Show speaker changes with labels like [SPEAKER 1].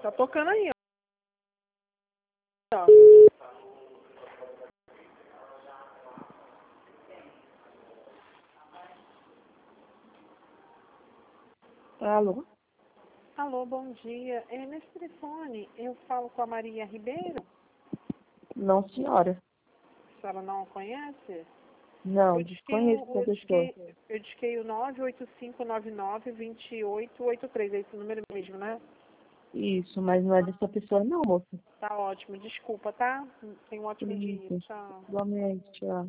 [SPEAKER 1] Tá tocando aí, ó.
[SPEAKER 2] Alô?
[SPEAKER 1] Alô, bom dia. Nesse telefone eu falo com a Maria Ribeiro.
[SPEAKER 2] Não, senhora.
[SPEAKER 1] A senhora não a conhece?
[SPEAKER 2] Não,
[SPEAKER 1] Eu
[SPEAKER 2] desconheço essa pessoa.
[SPEAKER 1] disquei o 98599-2883. É esse número mesmo, né?
[SPEAKER 2] Isso, mas não é dessa pessoa não, moça.
[SPEAKER 1] Tá ótimo. Desculpa, tá? Tenha um ótimo dia.
[SPEAKER 2] Isso.
[SPEAKER 1] Tchau.
[SPEAKER 2] Igualmente, tchau.